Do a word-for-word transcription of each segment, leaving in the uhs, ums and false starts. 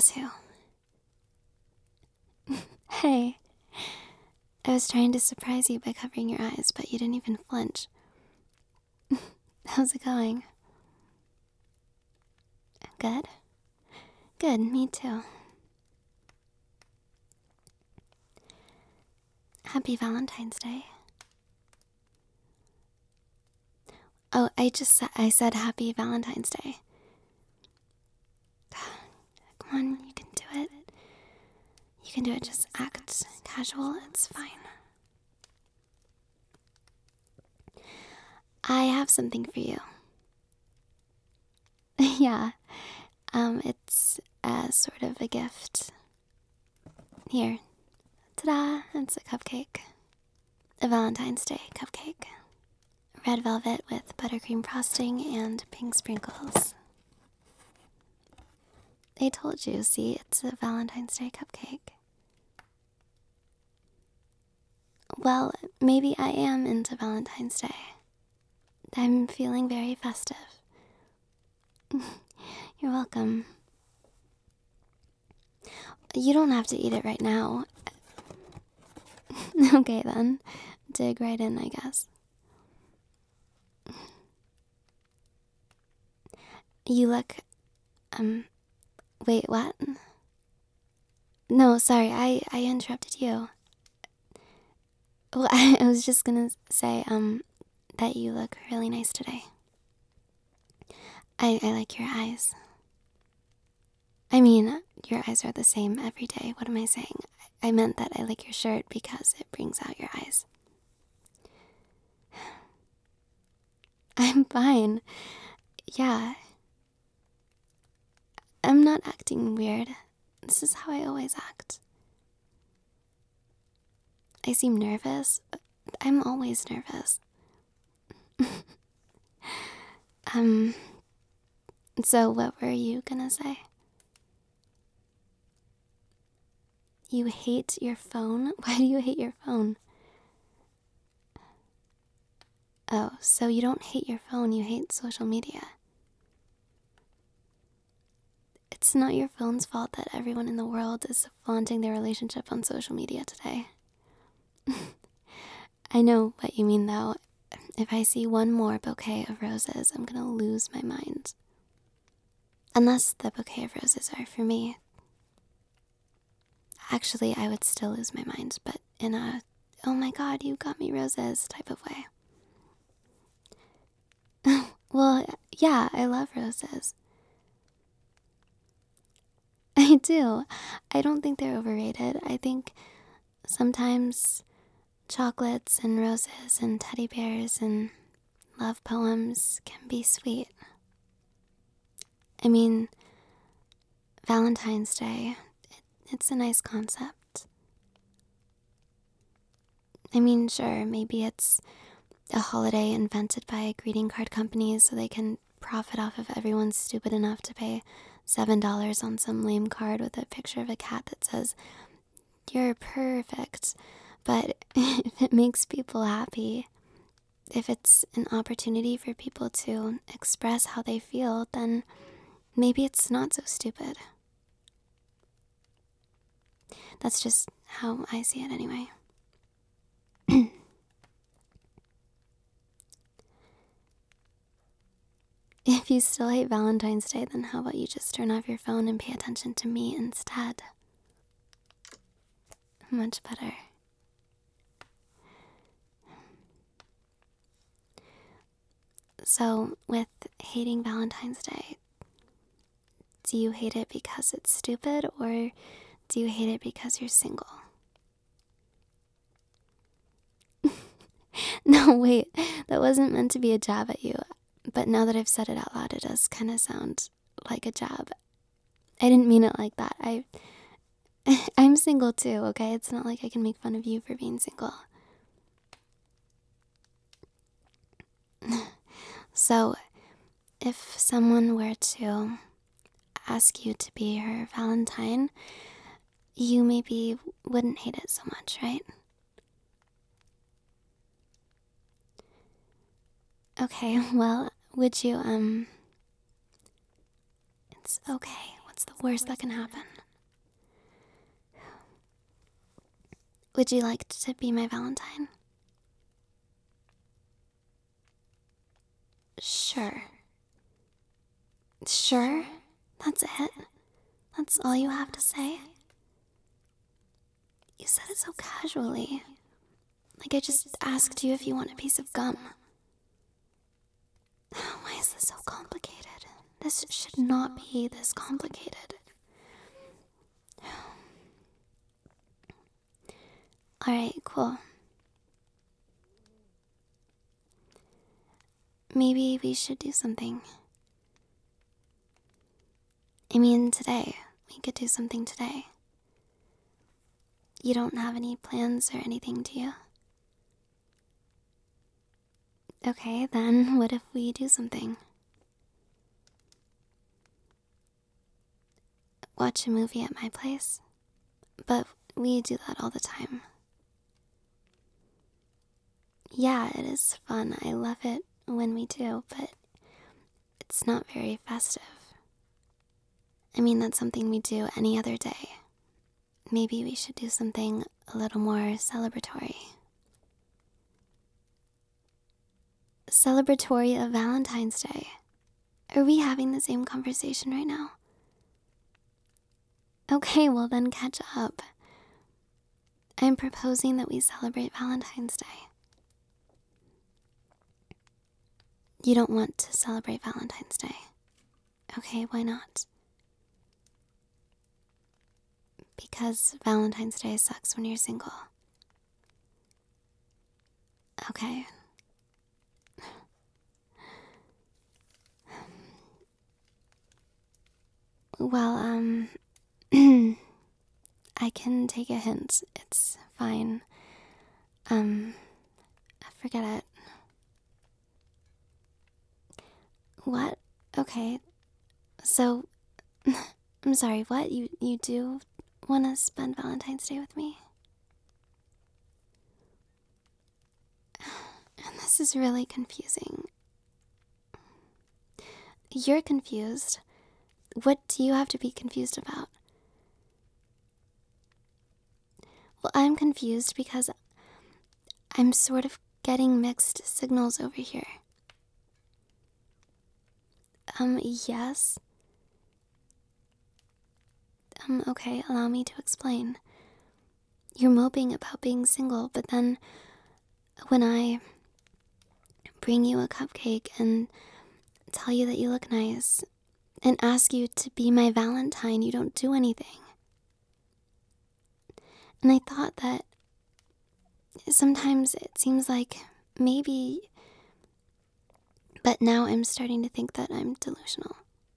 Guess who? Hey. I was trying to surprise you by covering your eyes, but you didn't even flinch. How's it going? Good? Good, me too. Happy Valentine's Day. Oh, I just said, I said Happy Valentine's Day. Come on, you can do it. You can do it, just act casual, it's fine. I have something for you. Yeah, um, it's a sort of a gift. Here. Ta-da! It's a cupcake. A Valentine's Day cupcake. Red velvet with buttercream frosting and pink sprinkles. I told you, see, it's a Valentine's Day cupcake. Well, maybe I am into Valentine's Day. I'm feeling very festive. You're welcome. You don't have to eat it right now. Okay then, dig right in, I guess. You look, um, wait, what? No, sorry, I, I interrupted you. Well, I, I was just gonna say, um, that you look really nice today. I, I like your eyes. I mean, your eyes are the same every day. What am I saying? I, I meant that I like your shirt because it brings out your eyes. I'm fine. Yeah. I'm not acting weird. This is how I always act. I seem nervous. I'm always nervous. um, so what were you gonna say? You hate your phone? Why do you hate your phone? Oh, so you don't hate your phone, you hate social media. It's not your phone's fault that everyone in the world is flaunting their relationship on social media today. I know what you mean though. If I see one more bouquet of roses, I'm gonna lose my mind. Unless the bouquet of roses are for me. Actually, I would still lose my mind, but in a, oh my god, you got me roses type of way. Well, yeah, I love roses. I do. I don't think they're overrated. I think sometimes chocolates and roses and teddy bears and love poems can be sweet. I mean, Valentine's Day, it, it's a nice concept. I mean, sure, maybe it's a holiday invented by greeting card companies so they can profit off of everyone stupid enough to pay seven dollars on some lame card with a picture of a cat that says, "You're perfect." But if it makes people happy, if it's an opportunity for people to express how they feel, then maybe it's not so stupid. That's just how I see it anyway. If you still hate Valentine's Day, then how about you just turn off your phone and pay attention to me instead? Much better. So, with hating Valentine's Day, do you hate it because it's stupid, or do you hate it because you're single? No, wait, that wasn't meant to be a jab at you. But now that I've said it out loud, it does kind of sound like a jab. I didn't mean it like that. I, I'm single too, okay? It's not like I can make fun of you for being single. So, if someone were to ask you to be her Valentine, you maybe wouldn't hate it so much, right? Okay, well, would you, um... It's okay. What's What's the worst that can happen? Would you like to be my Valentine? Sure. Sure? That's it? That's all you have to say? You said it so casually. Like I just asked you if you want a piece of gum. Why is this so complicated? This should not be this complicated. Alright, cool. Maybe we should do something. I mean, today. We could do something today. You don't have any plans or anything, do you? Okay, then what if we do something? Watch a movie at my place. But we do that all the time. Yeah, it is fun. I love it when we do, but it's not very festive. I mean, that's something we do any other day. Maybe we should do something a little more celebratory. Celebratory of Valentine's Day. Are we having the same conversation right now? Okay, well then catch up. I'm proposing that we celebrate Valentine's Day. You don't want to celebrate Valentine's Day. Okay, why not? Because Valentine's Day sucks when you're single. Okay. Well, um, I can take a hint. It's fine. Um, forget it. What? Okay. So, I'm sorry, what? You, you do want to spend Valentine's Day with me? And this is really confusing. You're confused. What do you have to be confused about? Well, I'm confused because I'm sort of getting mixed signals over here. Um, yes. Um, okay, allow me to explain. You're moping about being single, but then when I bring you a cupcake and tell you that you look nice and ask you to be my Valentine, you don't do anything. And I thought that sometimes it seems like maybe, but now I'm starting to think that I'm delusional.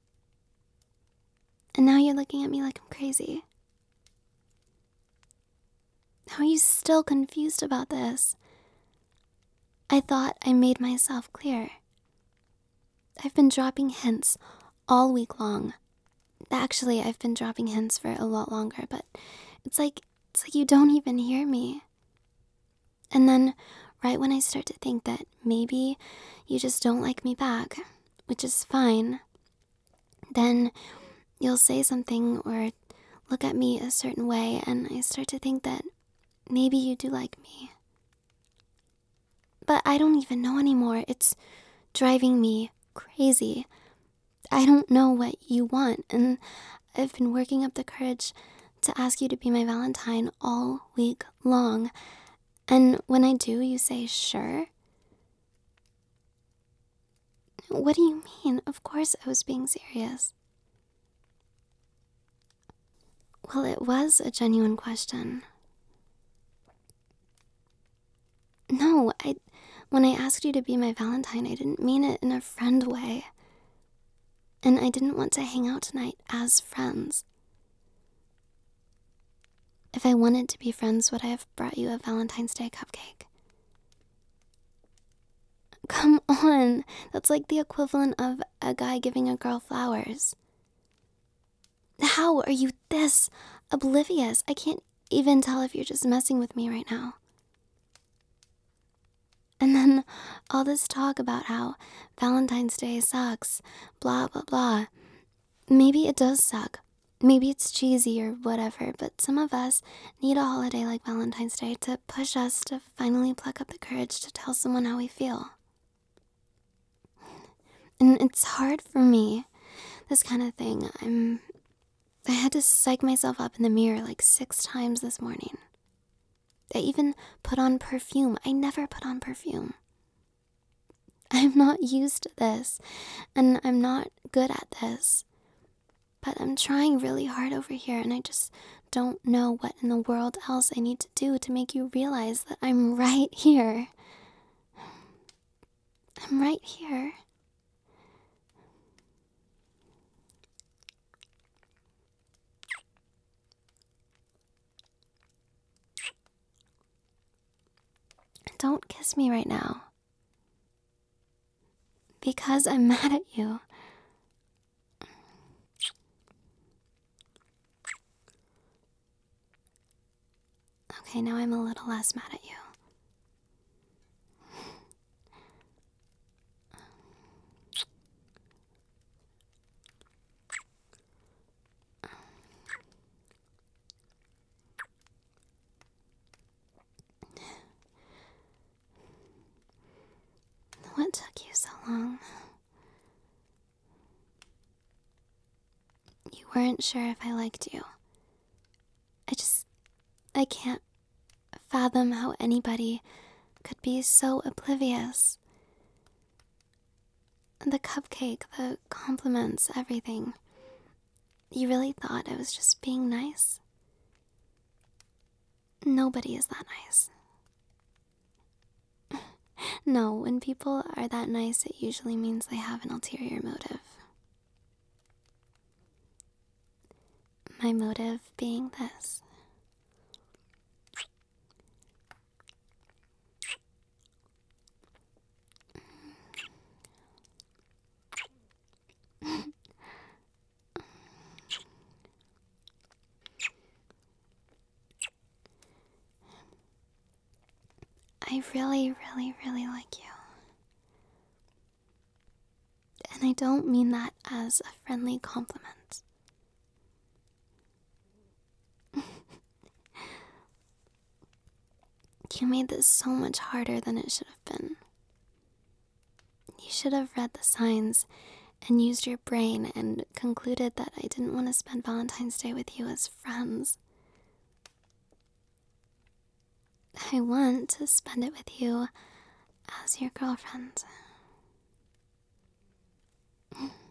And now you're looking at me like I'm crazy. How are you still confused about this? I thought I made myself clear. I've been dropping hints all week long. Actually, I've been dropping hints for a lot longer, but it's like, it's like you don't even hear me. And then, right when I start to think that maybe you just don't like me back, which is fine, then you'll say something or look at me a certain way, and I start to think that maybe you do like me. But I don't even know anymore. It's driving me crazy. I don't know what you want, and I've been working up the courage to ask you to be my Valentine all week long. And when I do, you say, sure? What do you mean? Of course I was being serious. Well, it was a genuine question. No, I... When I asked you to be my Valentine, I didn't mean it in a friend way. And I didn't want to hang out tonight as friends. If I wanted to be friends, would I have brought you a Valentine's Day cupcake? Come on, that's like the equivalent of a guy giving a girl flowers. How are you this oblivious? I can't even tell if you're just messing with me right now. And then all this talk about how Valentine's Day sucks, blah, blah, blah. Maybe it does suck, Maybe it's cheesy or whatever, but some of us need a holiday like Valentine's Day to push us to finally pluck up the courage to tell someone how we feel. And it's hard for me, this kind of thing. I'm. I had to psych myself up in the mirror like six times this morning. I even put on perfume. I never put on perfume. I'm not used to this, and I'm not good at this. But I'm trying really hard over here, and I just don't know what in the world else I need to do to make you realize that I'm right here. I'm right here. Don't kiss me right now. Because I'm mad at you. Okay, now I'm a little less mad at you. What took you so long? You weren't sure if I liked you. I just... I can't fathom how anybody could be so oblivious. The cupcake, the compliments, everything. You really thought I was just being nice? Nobody is that nice. No, when people are that nice, it usually means they have an ulterior motive. My motive being this. I really, really, really like you. And I don't mean that as a friendly compliment. You made this so much harder than it should have been. You should have read the signs and used your brain and concluded that I didn't want to spend Valentine's Day with you as friends. I want to spend it with you as your girlfriend.